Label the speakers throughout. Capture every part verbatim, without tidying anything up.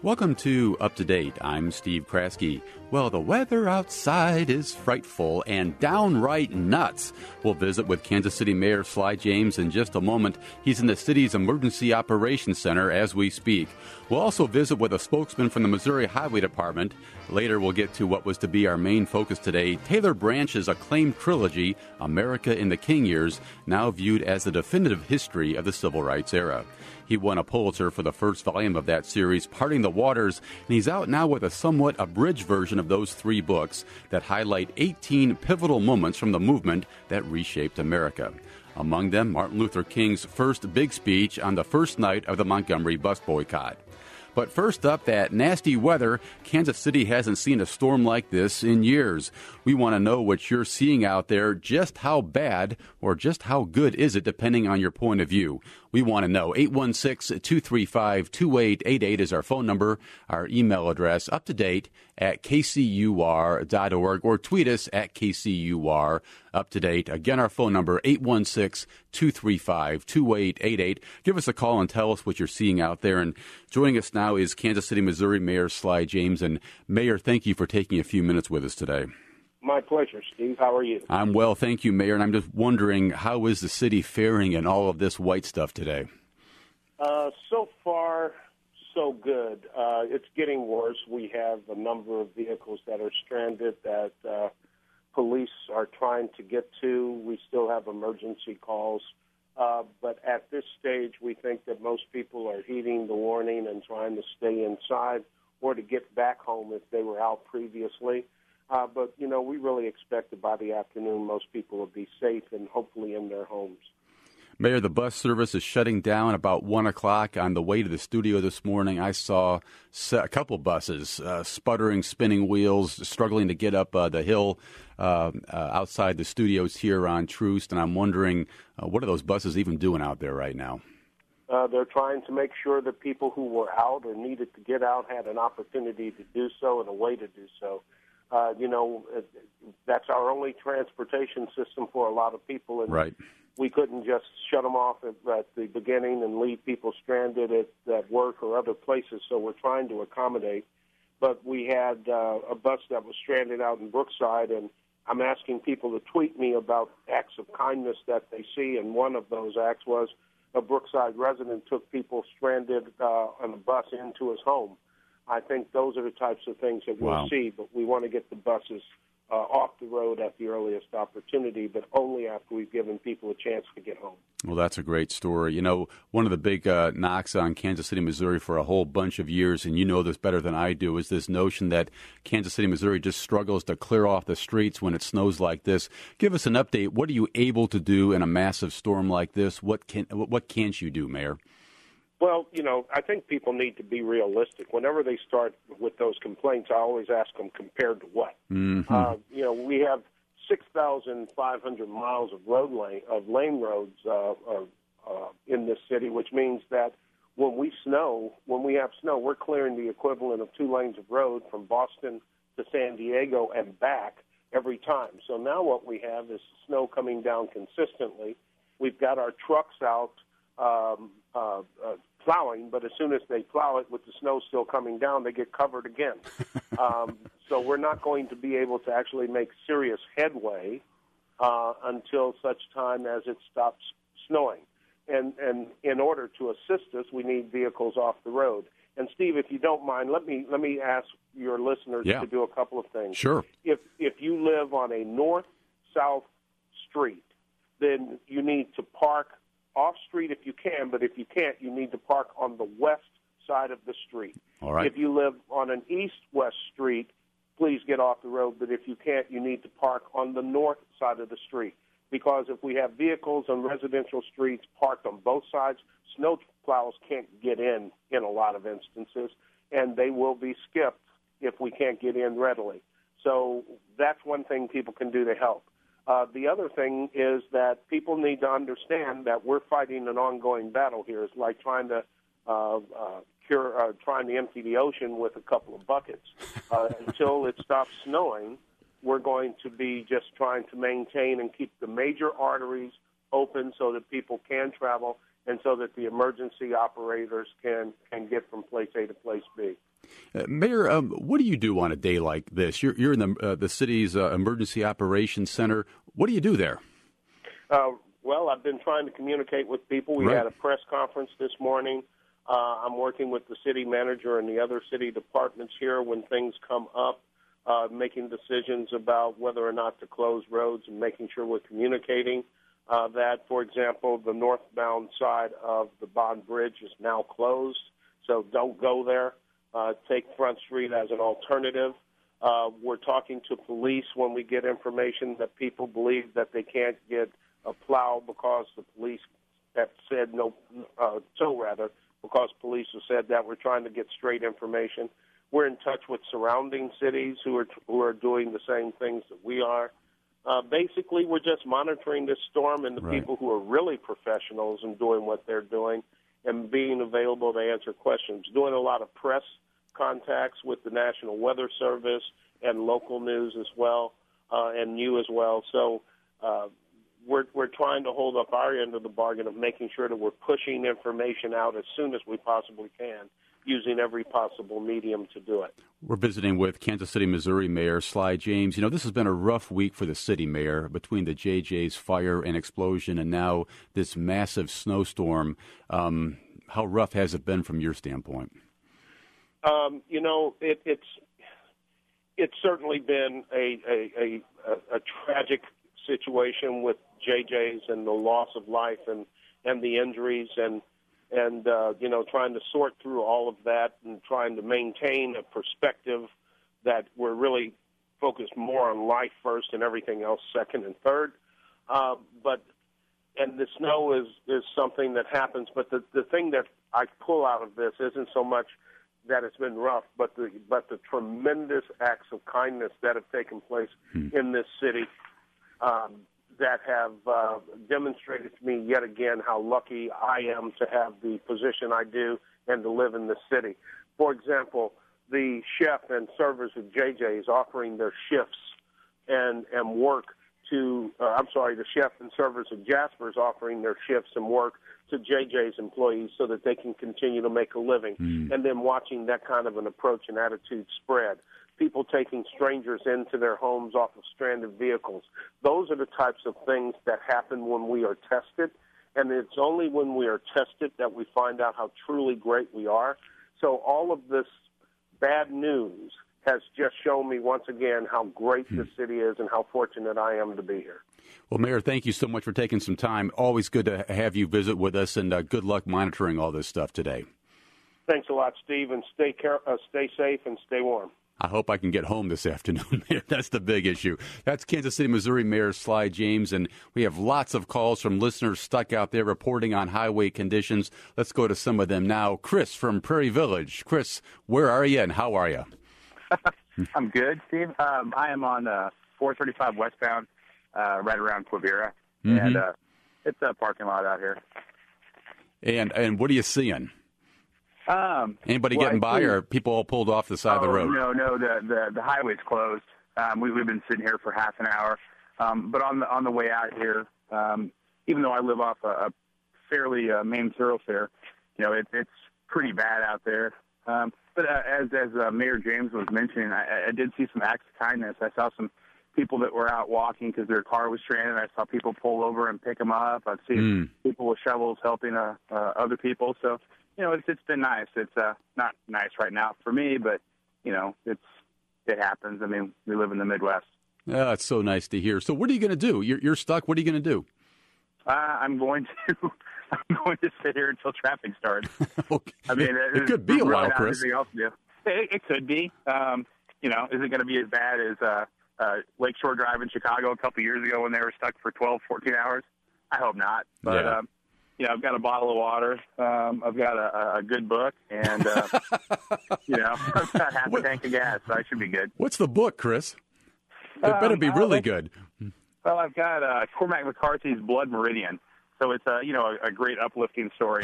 Speaker 1: Welcome to Up to Date. I'm Steve Kraske. Well, the weather outside is frightful and downright nuts. We'll visit with Kansas City Mayor Sly James in just a moment. He's in the city's Emergency Operations Center as we speak. We'll also visit with a spokesman from the Missouri Highway Department. Later, we'll get to what was to be our main focus today, Taylor Branch's acclaimed trilogy, America in the King Years, now viewed as the definitive history of the Civil Rights era. He won a Pulitzer for the first volume of that series, Parting the Waters, and he's out now with a somewhat abridged version of those three books that highlight eighteen pivotal moments from the movement that reshaped America. Among them, Martin Luther King's first big speech on the first night of the Montgomery bus boycott. But first up, that nasty weather. Kansas City hasn't seen a storm like this in years. We want to know what you're seeing out there. Just how bad or just how good is it, depending on your point of view? We want to know. eight one six, two three five, two eight eight eight is our phone number. Our email address, up to date at k c u r dot org, or tweet us at K C U R up to date. Again, our phone number, eight one six, two three five, two eight eight eight. Give us a call and tell us what you're seeing out there. And joining us now is Kansas City, Missouri Mayor Sly James. And Mayor, thank you for taking a few minutes with us today.
Speaker 2: My pleasure, Steve. How are you?
Speaker 1: I'm well, thank you, Mayor. And I'm just wondering, how is the city faring in all of this white stuff today?
Speaker 2: Uh, so far, so good. Uh, it's getting worse. We have a number of vehicles that are stranded that uh, police are trying to get to. We still have emergency calls. Uh, but at this stage, we think that most people are heeding the warning and trying to stay inside or to get back home if they were out previously. Uh, but, you know, we really expect that by the afternoon most people will be safe and hopefully in their homes.
Speaker 1: Mayor, the bus service is shutting down about one o'clock. On the way to the studio this morning, I saw a couple buses uh, sputtering, spinning wheels, struggling to get up uh, the hill uh, uh, outside the studios here on Troost. And I'm wondering, uh, what are those buses even doing out there right now?
Speaker 2: Uh, they're trying to make sure that people who were out or needed to get out had an opportunity to do so and a way to do so. Uh, you know, that's our only transportation system for a lot of people. And
Speaker 1: right.
Speaker 2: We couldn't just shut them off at, at the beginning and leave people stranded at, at work or other places, so we're trying to accommodate. But we had uh, a bus that was stranded out in Brookside, and I'm asking people to tweet me about acts of kindness that they see, and one of those acts was a Brookside resident took people stranded uh, on a bus into his home. I think those are the types of things that we'll
Speaker 1: wow.
Speaker 2: see, but we want to get the buses uh, off the road at the earliest opportunity, but only after we've given people a chance to get home.
Speaker 1: Well, that's a great story. You know, one of the big uh, knocks on Kansas City, Missouri for a whole bunch of years, and you know this better than I do, is this notion that Kansas City, Missouri just struggles to clear off the streets when it snows like this. Give us an update. What are you able to do in a massive storm like this? What can what can't you do, Mayor?
Speaker 2: Well, you know, I think people need to be realistic. Whenever they start with those complaints, I always ask them, compared to what?
Speaker 1: Mm-hmm.
Speaker 2: Uh, you know, we have six thousand five hundred miles of road lane, of lane roads uh, uh, uh, in this city, which means that when we snow, when we have snow, we're clearing the equivalent of two lanes of road from Boston to San Diego and back every time. So now what we have is snow coming down consistently. We've got our trucks out um, uh, uh, plowing, but as soon as they plow it with the snow still coming down, they get covered again. um, so we're not going to be able to actually make serious headway uh, until such time as it stops snowing. And, and in order to assist us, we need vehicles off the road. And Steve, if you don't mind, let me let me ask your listeners
Speaker 1: yeah.
Speaker 2: to do a couple of things.
Speaker 1: Sure.
Speaker 2: If if you live on a north-south street, then you need to park off-street if you can, but if you can't, you need to park on the west side of the street.
Speaker 1: All right.
Speaker 2: If you live on an east-west street, please get off the road, but if you can't, you need to park on the north side of the street. Because if we have vehicles on residential streets parked on both sides, snow plows can't get in in a lot of instances, and they will be skipped if we can't get in readily. So that's one thing people can do to help. Uh, the other thing is that people need to understand that we're fighting an ongoing battle here. It's like trying to uh, uh, cure, uh, trying to empty the ocean with a couple of buckets. Uh, until it stops snowing, we're going to be just trying to maintain and keep the major arteries open so that people can travel and so that the emergency operators can, can get from place A to place B.
Speaker 1: Uh, Mayor, um, what do you do on a day like this? You're, you're in the uh, the city's uh, emergency operations center. What do you do there?
Speaker 2: Uh, well, I've been trying to communicate with people. We
Speaker 1: Right.
Speaker 2: had a press conference this morning. Uh, I'm working with the city manager and the other city departments here when things come up, uh, making decisions about whether or not to close roads and making sure we're communicating uh, that. For example, the northbound side of the Bond Bridge is now closed, so don't go there. Uh, take Front Street as an alternative. Uh, we're talking to police when we get information that people believe that they can't get a plow because the police have said no, uh, so rather, because police have said that. We're trying to get straight information. We're in touch with surrounding cities who are who are doing the same things that we are. Uh, basically, we're just monitoring this storm and the
Speaker 1: Right.
Speaker 2: people who are really professionals and doing what they're doing and being available to answer questions. Doing a lot of press contacts with the National Weather Service and local news as well, uh, and you as well. So uh, we're we're trying to hold up our end of the bargain of making sure that we're pushing information out as soon as we possibly can, using every possible medium to do it.
Speaker 1: We're visiting with Kansas City, Missouri Mayor Sly James. You know, this has been a rough week for the city, Mayor, between the J J's fire and explosion and now this massive snowstorm. Um, how rough has it been from your standpoint?
Speaker 2: Um, you know, it, it's it's certainly been a, a, a, a tragic situation with J J's and the loss of life and, and the injuries and, and uh, you know, trying to sort through all of that and trying to maintain a perspective that we're really focused more on life first and everything else second and third. Uh, but and the snow is, is something that happens, but the, the thing that I pull out of this isn't so much that it's been rough, but the but the tremendous acts of kindness that have taken place hmm. in this city um, that have uh, demonstrated to me yet again how lucky I am to have the position I do and to live in this city. For example, the chef and servers of J J's offering their shifts and, and work to, uh, I'm sorry, the chef and servers of Jasper's offering their shifts and work to J J's employees so that they can continue to make a living, mm. and then watching that kind of an approach and attitude spread. People taking strangers into their homes off of stranded vehicles. Those are the types of things that happen when we are tested, and it's only when we are tested that we find out how truly great we are. So all of this bad news has just shown me once again how great mm. this city is and how fortunate I am to be here.
Speaker 1: Well, Mayor, thank you so much for taking some time. Always good to have you visit with us, and uh, good luck monitoring all this stuff today.
Speaker 2: Thanks a lot, Steve, and stay care- uh, stay safe and stay warm.
Speaker 1: I hope I can get home this afternoon, Mayor. That's the big issue. That's Kansas City, Missouri Mayor Sly James, and we have lots of calls from listeners stuck out there reporting on highway conditions. Let's go to some of them now. Chris from Prairie Village. Chris, where are you and how are you?
Speaker 3: I'm good, Steve. Um, I am on uh, four thirty-five westbound, uh, right around Quivira, mm-hmm. and uh, it's a parking lot out here.
Speaker 1: And and what are you seeing?
Speaker 3: Um,
Speaker 1: Anybody
Speaker 3: well,
Speaker 1: getting by, or are people all pulled off the side
Speaker 3: oh,
Speaker 1: of the road?
Speaker 3: No, no, the the, the highway's closed. Um, we, we've been sitting here for half an hour, um, but on the on the way out here, um, even though I live off a, a fairly uh, main thoroughfare, you know, it, it's pretty bad out there. Um, but uh, as as uh, Mayor James was mentioning, I, I did see some acts of kindness. I saw some people that were out walking because their car was stranded. I saw people pull over and pick them up. I've seen mm. people with shovels helping uh, uh, other people. So, you know, it's it's been nice. It's uh, not nice right now for me, but, you know, it's it happens. I mean, we live in the Midwest.
Speaker 1: Oh, it's so nice to hear. So what are you going to do? You're, you're stuck. What are you going to do?
Speaker 3: Uh, I'm going to I'm going to sit here until traffic starts.
Speaker 1: Okay.
Speaker 3: I mean,
Speaker 1: it, it could be a while, Chris.
Speaker 3: Else to do. It, it could be. Um, you know, is it going to be as bad as uh, uh, Lakeshore Drive in Chicago a couple years ago when they were stuck for twelve, fourteen hours? I hope not. But,
Speaker 1: yeah.
Speaker 3: um, you know, I've got a bottle of water. Um, I've got a, a good book. And, uh, you know, I've got half a tank of gas, so I should be good.
Speaker 1: What's the book, Chris? It um, better be really uh, good.
Speaker 3: Well, I've got uh, Cormac McCarthy's Blood Meridian. So it's a, you know, a, a great uplifting story.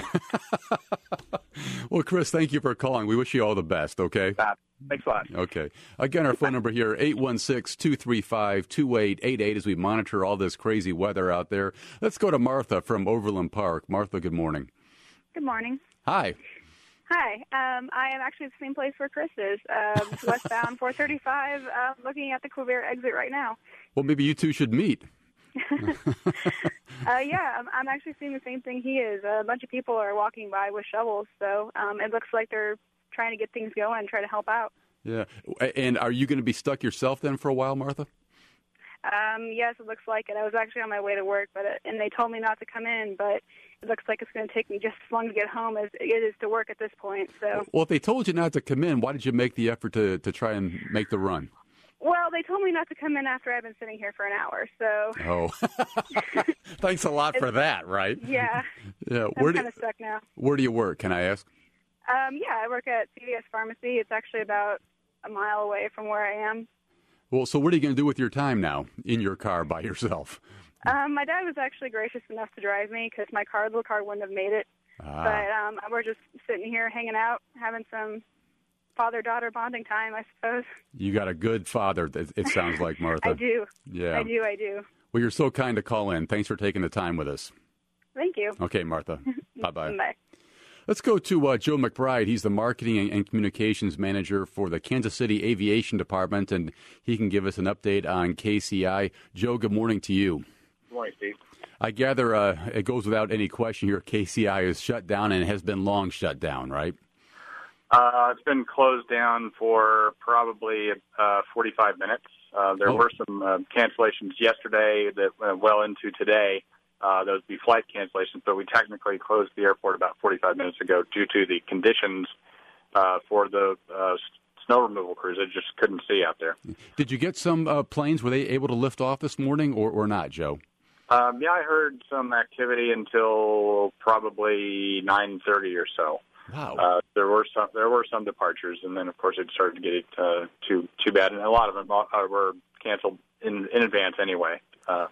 Speaker 1: Well, Chris, thank you for calling. We wish you all the best, okay?
Speaker 3: Uh, thanks a lot.
Speaker 1: Okay. Again, our phone number here, eight one six, two three five, two eight eight eight, as we monitor all this crazy weather out there. Let's go to Martha from Overland Park. Martha, good morning.
Speaker 4: Good morning.
Speaker 1: Hi.
Speaker 4: Hi. Um, I am actually at the same place where Chris is, um, westbound four thirty-five, uh, looking at the Quebec exit right now.
Speaker 1: Well, maybe you two should meet.
Speaker 4: uh, yeah, I'm, I'm actually seeing the same thing he is. A bunch of people are walking by with shovels, so um, it looks like they're trying to get things going and try to help out.
Speaker 1: Yeah. And are you going to be stuck yourself then for a while, Martha?
Speaker 4: Um, yes, it looks like it. I was actually on my way to work, but it, and they told me not to come in, but it looks like it's going to take me just as long to get home as it is to work at this point. So.
Speaker 1: Well, if they told you not to come in, why did you make the effort to, to try and make the run?
Speaker 4: Well, they told me not to come in after I've been sitting here for an hour, so.
Speaker 1: Oh. Thanks a lot for that, right?
Speaker 4: Yeah.
Speaker 1: Yeah.
Speaker 4: I'm
Speaker 1: Where
Speaker 4: kind
Speaker 1: do,
Speaker 4: of stuck now.
Speaker 1: Where do you work, can I ask?
Speaker 4: Um, yeah, I work at C V S Pharmacy. It's actually about a mile away from where I am.
Speaker 1: Well, so what are you going to do with your time now in your car by yourself?
Speaker 4: Um, my dad was actually gracious enough to drive me because my car, little car wouldn't have made it.
Speaker 1: Ah.
Speaker 4: But um, we're just sitting here hanging out, having some father-daughter bonding time, I suppose.
Speaker 1: You got a good father, it sounds like, Martha.
Speaker 4: I do.
Speaker 1: Yeah.
Speaker 4: I do, I do.
Speaker 1: Well, you're so kind to call in. Thanks for taking the time with us.
Speaker 4: Thank you.
Speaker 1: Okay, Martha. Bye-bye.
Speaker 4: Bye.
Speaker 1: Let's go to uh, Joe McBride. He's the marketing and, and communications manager for the Kansas City Aviation Department, and he can give us an update on K C I. Joe, good morning to you.
Speaker 5: Good morning, Steve.
Speaker 1: I gather uh, it goes without any question here, K C I is shut down and has been long shut down, right?
Speaker 3: Uh, it's been closed down for probably uh, forty-five minutes. Uh, there
Speaker 1: Oh.
Speaker 3: were some uh, cancellations yesterday that went well into today. Uh, those would be flight cancellations, but we technically closed the airport about forty-five minutes ago due to the conditions uh, for the uh, snow removal crews. They just couldn't see out there.
Speaker 1: Did you get some uh, planes? Were they able to lift off this morning or, or not, Joe?
Speaker 3: Um, yeah, I heard some activity until probably nine thirty or so.
Speaker 1: Wow.
Speaker 3: Uh, there were some there were some departures, and then of course it started to get it uh, too too bad, and a lot of them uh, were canceled in in advance anyway. Uh,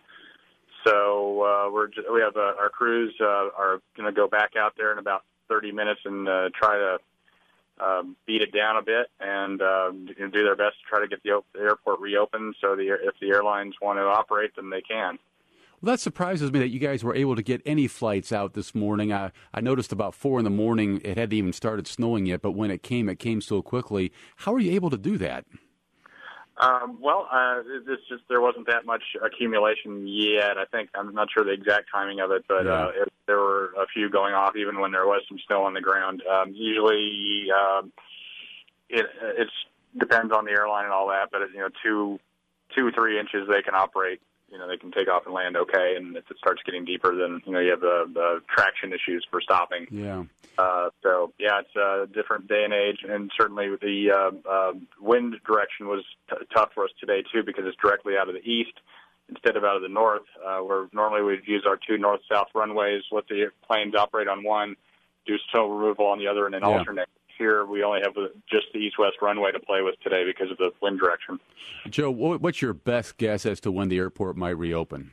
Speaker 3: so uh, we're just, we have uh, our crews uh, are going to go back out there in about thirty minutes and uh, try to um, beat it down a bit and uh, do their best to try to get the, the airport reopened. So the if the airlines want to operate, then they can.
Speaker 1: Well, that surprises me that you guys were able to get any flights out this morning. I, I noticed about four in the morning it hadn't even started snowing yet, but when it came, it came so quickly. How are you able to do that?
Speaker 3: Um, well, uh, it's just there wasn't that much accumulation yet. I think I'm not sure the exact timing of it, but
Speaker 1: Yeah.
Speaker 3: uh, it, there were a few going off even when there was some snow on the ground. Um, usually, uh, it it's depends on the airline and all that, but you know, two two three inches they can operate. You know, they can take off and land okay, and if it starts getting deeper, then, you know, you have the, the traction issues for stopping.
Speaker 1: Yeah.
Speaker 3: Uh, so, yeah, it's a different day and age, and certainly the uh, uh, wind direction was t- tough for us today, too, because it's directly out of the east instead of out of the north, uh, where normally we'd use our two north-south runways, let the planes operate on one, do snow removal on the other, and then
Speaker 1: Yeah.
Speaker 3: alternate. Here we only have just the east-west runway to play with today because of the wind direction.
Speaker 1: Joe, what's your best guess as to when the airport might reopen?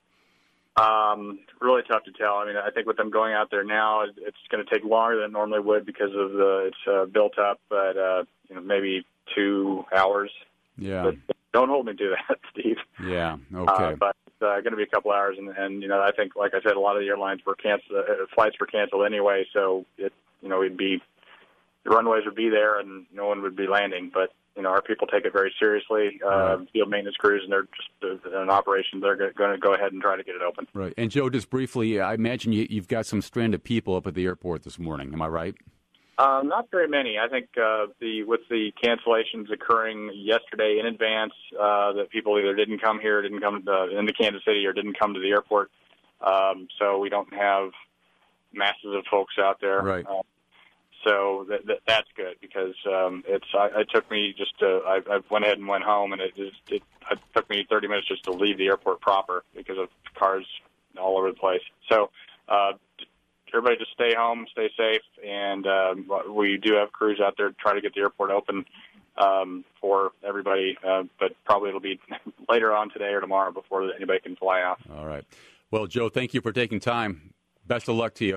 Speaker 3: Um, really tough to tell. I mean, I think with them going out there now, it's going to take longer than it normally would because of the it's uh, built up, but uh, you know, maybe two hours.
Speaker 1: Yeah.
Speaker 3: But don't hold me to that, Steve.
Speaker 1: Yeah. Okay.
Speaker 3: Uh, but it's uh, going to be a couple hours, and, and you know, I think, like I said, a lot of the airlines were canceled. Uh, flights were canceled anyway, so it you know we'd be the runways would be there, and no one would be landing. But you know, our people take it very seriously. Uh,
Speaker 1: Right.
Speaker 3: Field maintenance crews, and they're just uh, in operation. They're going to go ahead and try to get it open.
Speaker 1: Right. And, Joe, just briefly, I imagine you, you've got some stranded people up at the airport this morning. Am I right?
Speaker 3: Uh, not very many. I think uh, the with the cancellations occurring yesterday in advance, uh, that people either didn't come here, didn't come to, into Kansas City, or didn't come to the airport. Um, so we don't have masses of folks out there.
Speaker 1: Right.
Speaker 3: Uh, So that, that, that's good because um, it's. I, it took me just to. I, I went ahead and went home, and it just it, it took me thirty minutes just to leave the airport proper because of cars all over the place. So uh, everybody just stay home, stay safe, and um, we do have crews out there to try to get the airport open um, for everybody. Uh, but probably it'll be later on today or tomorrow before anybody can fly out.
Speaker 1: All right. Well, Joe, thank you for taking time. Best of luck to you.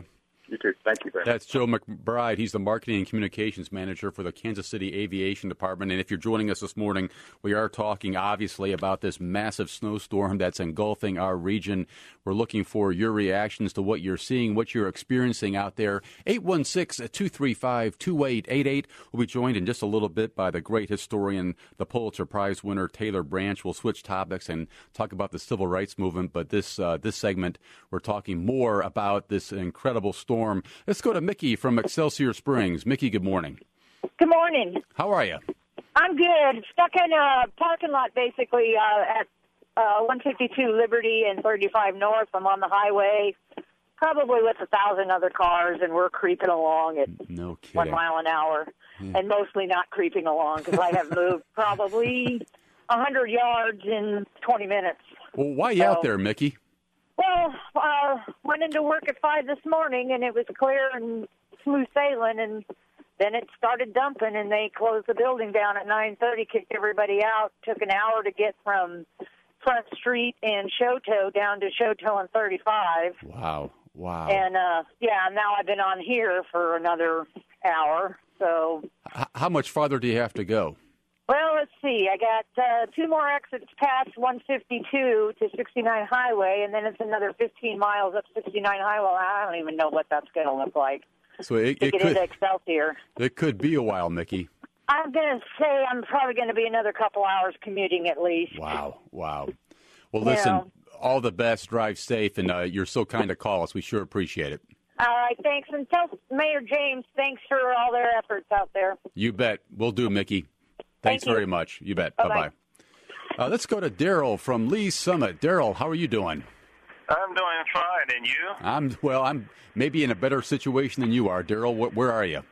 Speaker 5: You too. Thank you very much.
Speaker 1: That's Joe McBride. He's the Marketing and Communications Manager for the Kansas City Aviation Department. And if you're joining us this morning, we are talking, obviously, about this massive snowstorm that's engulfing our region. We're looking for your reactions to what you're seeing, what you're experiencing out there. eight one six, two three five, two eight eight eight. We'll be joined in just a little bit by the great historian, the Pulitzer Prize winner, Taylor Branch. We'll switch topics and talk about the civil rights movement. But this, uh, this segment, we're talking more about this incredible storm. Let's go to Mickey from Excelsior Springs. Mickey, good morning.
Speaker 6: Good morning.
Speaker 1: How are you?
Speaker 6: I'm good. Stuck in a parking lot, basically, uh, at uh, one fifty-two Liberty and thirty-five North. I'm on the highway, probably with a thousand other cars, and we're creeping along at
Speaker 1: no kidding.
Speaker 6: one mile an hour, yeah. And mostly not creeping along because I have moved probably one hundred yards in twenty minutes.
Speaker 1: Well, why are you so, out there, Mickey?
Speaker 6: Well, uh, went into work at five this morning, and it was clear and smooth sailing, and then it started dumping, and they closed the building down at nine thirty, kicked everybody out. Took an hour to get from Front Street and Choteau down to Choteau and thirty-five.
Speaker 1: Wow, wow.
Speaker 6: And, uh, yeah, now I've been on here for another hour, so.
Speaker 1: H- how much farther do you have to go?
Speaker 6: Well, let's see. I got uh, two more exits past one fifty-two to sixty-nine Highway, and then it's another fifteen miles up sixty-nine Highway. I don't even know what that's going to look like.
Speaker 1: So it,
Speaker 6: to
Speaker 1: it
Speaker 6: get
Speaker 1: could,
Speaker 6: into Excelsior.
Speaker 1: It could be a while, Mickey.
Speaker 6: I'm going to say I'm probably going to be another couple hours commuting at least.
Speaker 1: Wow, wow. Well, listen,
Speaker 6: yeah.
Speaker 1: all the best. Drive safe, and uh, you're so kind to call us. We sure appreciate it.
Speaker 6: All right, thanks. And tell Mayor James thanks for all their efforts out there.
Speaker 1: You bet. We'll do, Mickey. Thanks
Speaker 6: Thank
Speaker 1: very much. You bet.
Speaker 6: Bye-bye.
Speaker 1: Bye-bye. Uh, let's go to Daryl from Lee Summit. Daryl, how are you doing?
Speaker 7: I'm doing fine, and you?
Speaker 1: I'm well. I'm maybe in a better situation than you are, Daryl. Where, where are you?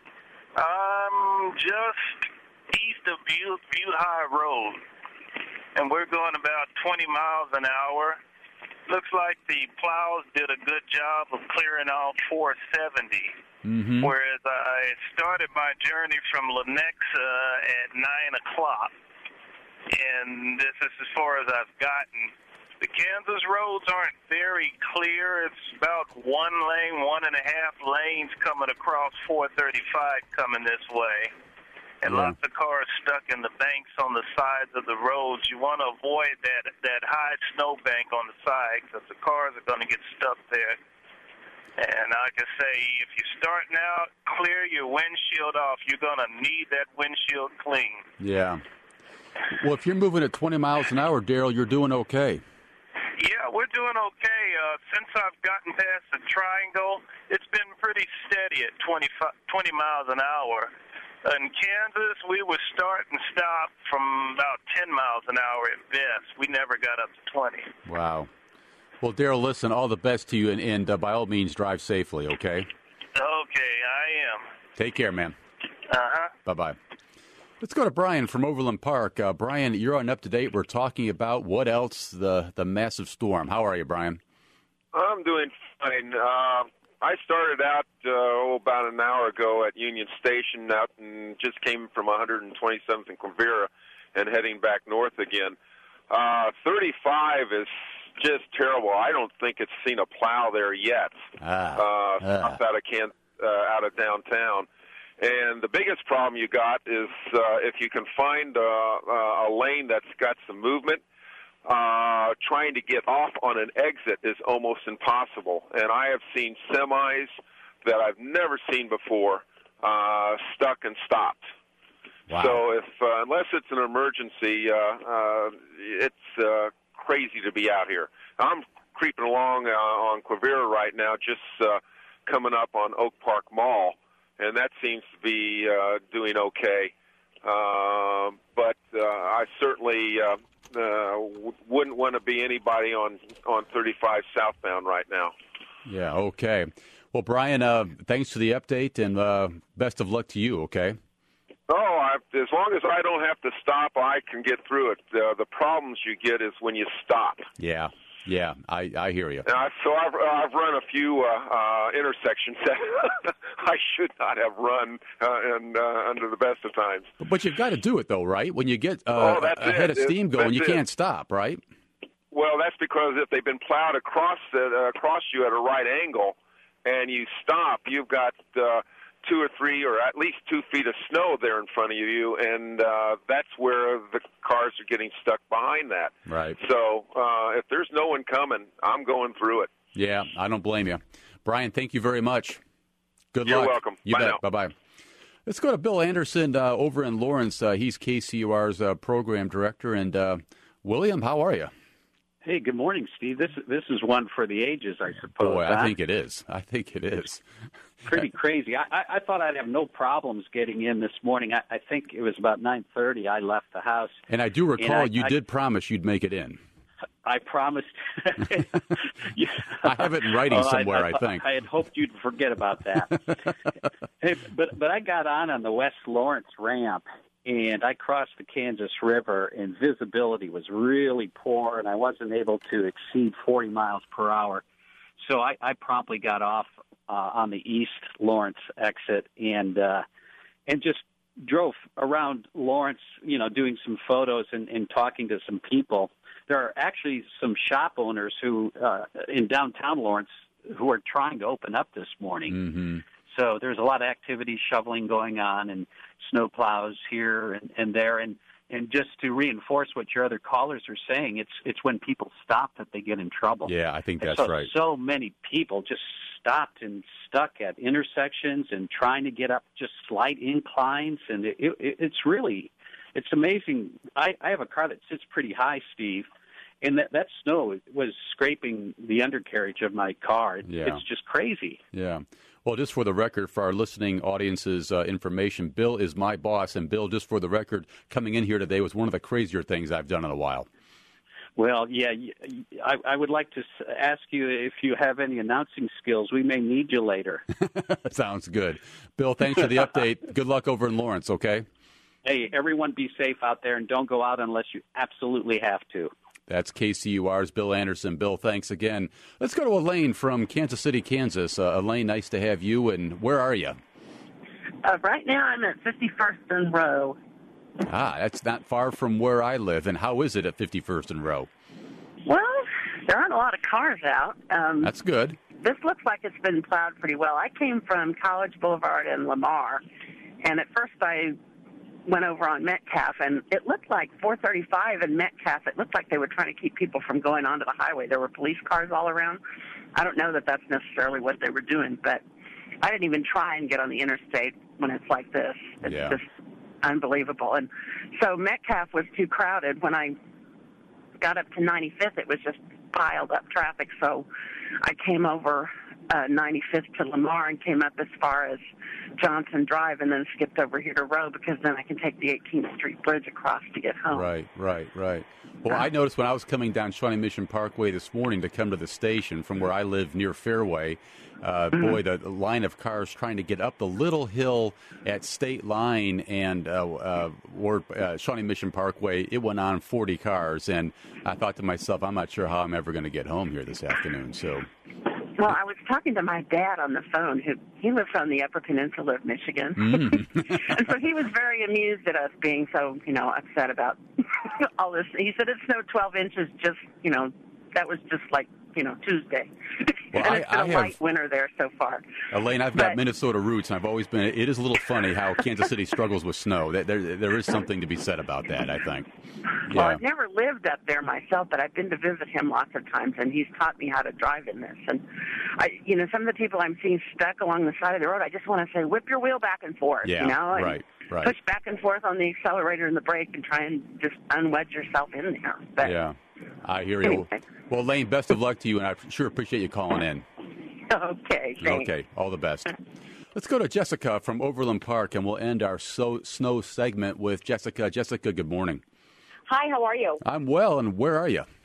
Speaker 7: I'm just east of Butte, Butte High Road, and we're going about twenty miles an hour. Looks like the plows did a good job of clearing off four seventy.
Speaker 1: Mm-hmm.
Speaker 7: Whereas I started my journey from Lenexa at nine o'clock, and this is as far as I've gotten. The Kansas roads aren't very clear. It's about one lane, one and a half lanes coming across four thirty-five coming this way. And
Speaker 1: yeah.
Speaker 7: Lots of cars stuck in the banks on the sides of the roads. You want to avoid that, that high snow bank on the side because the cars are going to get stuck there. And like I say, if you're starting out, clear your windshield off. You're going to need that windshield clean.
Speaker 1: Yeah. Well, if you're moving at twenty miles an hour, Daryl, you're doing okay.
Speaker 7: Yeah, we're doing okay. Uh, since I've gotten past the triangle, it's been pretty steady at twenty, twenty miles an hour. In Kansas, we would start and stop from about ten miles an hour at best. We never got up to twenty.
Speaker 1: Wow. Well, Daryl, listen, all the best to you, and, and uh, by all means, drive safely, okay?
Speaker 7: Okay, I am.
Speaker 1: Take care, man.
Speaker 7: Uh-huh.
Speaker 1: Bye-bye. Let's go to Brian from Overland Park. Uh, Brian, you're on Up to Date. We're talking about what else? The, the massive storm. How are you, Brian?
Speaker 8: I'm doing fine. Uh, I started out uh, oh, about an hour ago at Union Station out and just came from one twenty-seventh and Quivira and heading back north again. Uh, thirty-five is just terrible. I don't think it's seen a plow there yet.
Speaker 1: Ah,
Speaker 8: uh,
Speaker 1: ah.
Speaker 8: out of can uh, out of downtown. And the biggest problem you got is uh, if you can find uh, uh, a lane that's got some movement, uh, trying to get off on an exit is almost impossible. And I have seen semis that I've never seen before uh, stuck and stopped.
Speaker 1: Wow.
Speaker 8: So if uh, unless it's an emergency, uh, uh, it's uh, crazy to be out here. I'm creeping along uh, on Quivira right now, just uh, coming up on Oak Park Mall, and that seems to be uh, doing okay. Uh, but uh, I certainly uh, uh, w- wouldn't want to be anybody on, on thirty-five southbound right now.
Speaker 1: Yeah, okay. Well, Brian, uh, thanks for the update, and uh, best of luck to you, okay?
Speaker 8: Oh, I, as long as I don't have to stop, I can get through it. Uh, the problems you get is when you stop.
Speaker 1: Yeah, yeah, I, I hear you.
Speaker 8: Uh, so I've, I've run a few uh, uh, intersections that I should not have run uh, and, uh, under the best of times.
Speaker 1: But you've got to do it, though, right? When you get uh,
Speaker 8: oh, that's
Speaker 1: ahead
Speaker 8: it.
Speaker 1: of steam
Speaker 8: It's,
Speaker 1: going, you
Speaker 8: it.
Speaker 1: can't stop, right?
Speaker 8: Well, that's because if they've been plowed across the, uh, across you at a right angle, and you stop, you've got uh, two or three or at least two feet of snow there in front of you, and uh, that's where the cars are getting stuck behind that.
Speaker 1: Right.
Speaker 8: So uh, if there's no one coming, I'm going through it.
Speaker 1: Yeah, I don't blame you. Brian, thank you very much. Good
Speaker 8: You're
Speaker 1: luck.
Speaker 8: You're welcome.
Speaker 1: You
Speaker 8: Bye
Speaker 1: bet.
Speaker 8: now.
Speaker 1: Bye-bye. Let's go to Bill Anderson uh, over in Lawrence. Uh, he's K C U R's uh, program director. And, uh, William, how are you?
Speaker 5: Hey, good morning, Steve. This this is one for the ages, I suppose.
Speaker 1: Boy, I
Speaker 5: huh?
Speaker 1: think it is. I think it is.
Speaker 5: Pretty crazy. I, I, I thought I'd have no problems getting in this morning. I, I think it was about nine thirty I left the house.
Speaker 1: And I do recall
Speaker 5: I,
Speaker 1: you
Speaker 5: I,
Speaker 1: did promise you'd make it in.
Speaker 5: I promised.
Speaker 1: yeah. I have it in writing
Speaker 5: oh,
Speaker 1: somewhere,
Speaker 5: I, I,
Speaker 1: I think.
Speaker 5: I had hoped you'd forget about that. hey, but but I got on on the West Lawrence ramp, and I crossed the Kansas River, and visibility was really poor, and I wasn't able to exceed forty miles per hour. So I, I promptly got off uh, on the East Lawrence exit and uh, and just drove around Lawrence, you know, doing some photos and, and talking to some people. There are actually some shop owners who uh, in downtown Lawrence who are trying to open up this morning.
Speaker 1: Mm-hmm.
Speaker 5: So there's a lot of activity, shoveling going on, and snow plows here and, and there. And, and just to reinforce what your other callers are saying, it's it's when people stop that they get in trouble.
Speaker 1: Yeah, I think that's
Speaker 5: so,
Speaker 1: right.
Speaker 5: So many people just stopped and stuck at intersections and trying to get up just slight inclines. And it, it, it's really, it's amazing. I, I have a car that sits pretty high, Steve. And that, that snow was scraping the undercarriage of my car. It,
Speaker 1: yeah.
Speaker 5: It's just crazy.
Speaker 1: Yeah. Well, just for the record, for our listening audience's uh, information, Bill is my boss. And, Bill, just for the record, coming in here today was one of the crazier things I've done in a while.
Speaker 5: Well, yeah, I, I would like to ask you if you have any announcing skills. We may need you later.
Speaker 1: Sounds good. Bill, thanks for the update. Good luck over in Lawrence, okay?
Speaker 5: Hey, everyone be safe out there, and don't go out unless you absolutely have to.
Speaker 1: That's K C U R's Bill Anderson. Bill, thanks again. Let's go to Elaine from Kansas City, Kansas. Uh, Elaine, nice to have you. And where are you?
Speaker 9: Uh, right now I'm at fifty-first and Row.
Speaker 1: Ah, that's not far from where I live. And how is it at fifty-first and Row?
Speaker 9: Well, there aren't a lot of cars out. Um,
Speaker 1: that's good.
Speaker 9: This looks like it's been plowed pretty well. I came from College Boulevard in Lamar, and at first I went over on Metcalf, and it looked like four thirty-five and Metcalf, it looked like they were trying to keep people from going onto the highway. There were police cars all around. I don't know that that's necessarily what they were doing, but I didn't even try and get on the interstate when it's like this. It's
Speaker 1: yeah.
Speaker 9: just unbelievable. And so Metcalf was too crowded. When I got up to ninety-fifth, it was just piled up traffic, so I came over uh, ninety-fifth to Lamar and came up as far as Johnson Drive and then skipped over here to Row because then I can take the eighteenth Street Bridge across to get home.
Speaker 1: Right, right, right. Well, I noticed when I was coming down Shawnee Mission Parkway this morning to come to the station from where I live near Fairway, uh, mm-hmm. boy, the, the line of cars trying to get up the little hill at State Line and uh, uh, or, uh, Shawnee Mission Parkway, it went on forty cars. And I thought to myself, I'm not sure how I'm ever going to get home here this afternoon. So.
Speaker 9: Well, I was talking to my dad on the phone, who he lives on the Upper Peninsula of Michigan.
Speaker 1: Mm.
Speaker 9: And so he was very amused at us being so, you know, upset about all this. He said it snowed twelve inches just, you know, that was just like, you know, Tuesday.
Speaker 1: Well,
Speaker 9: and it's
Speaker 1: I,
Speaker 9: been
Speaker 1: I
Speaker 9: a
Speaker 1: have,
Speaker 9: light winter there so far.
Speaker 1: Elaine, I've
Speaker 9: but,
Speaker 1: got Minnesota roots, and I've always been, it is a little funny how Kansas City struggles with snow. There, there is something to be said about that, I think. Yeah.
Speaker 9: Well, I've never lived up there myself, but I've been to visit him lots of times, and he's taught me how to drive in this. And, I, you know, some of the people I'm seeing stuck along the side of the road, I just want to say, whip your wheel back and forth,
Speaker 1: yeah,
Speaker 9: you know? And
Speaker 1: right, right.
Speaker 9: push back and forth on the accelerator and the brake and try and just unwedge yourself in there. But,
Speaker 1: yeah, I hear you.
Speaker 9: Anyway.
Speaker 1: Well, Elaine, best of luck to you, and I sure appreciate you calling in.
Speaker 9: Okay, thanks.
Speaker 1: Okay, all the best. Let's go to Jessica from Overland Park, and we'll end our so, snow segment with Jessica. Jessica, good morning.
Speaker 10: Hi, how are you?
Speaker 1: I'm well, and where are you?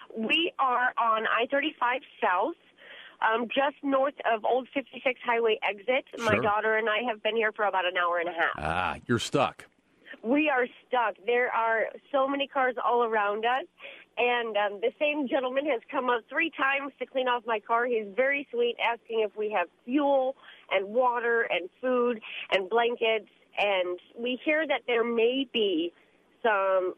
Speaker 10: We are on I thirty-five South, um, just north of Old fifty-six Highway exit.
Speaker 1: Sure.
Speaker 10: My daughter and I have been here for about an hour and a half.
Speaker 1: Ah, you're stuck.
Speaker 10: We are stuck. There are so many cars all around us, and um, the same gentleman has come up three times to clean off my car. He's very sweet, asking if we have fuel and water and food and blankets, and we hear that there may be some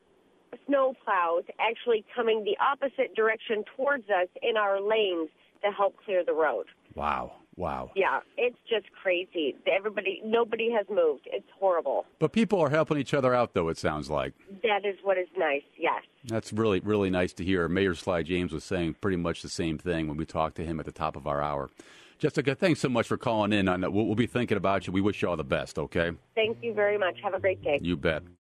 Speaker 10: snow plows actually coming the opposite direction towards us in our lanes to help clear the road.
Speaker 1: Wow. Wow.
Speaker 10: Yeah, it's just crazy. Everybody, nobody has moved. It's horrible.
Speaker 1: But people are helping each other out, though, it sounds like.
Speaker 10: That is what is nice, yes.
Speaker 1: That's really, really nice to hear. Mayor Sly James was saying pretty much the same thing when we talked to him at the top of our hour. Jessica, thanks so much for calling in. We'll, we'll be thinking about you. We wish you all the best, okay?
Speaker 10: Thank you very much. Have a great day.
Speaker 1: You bet.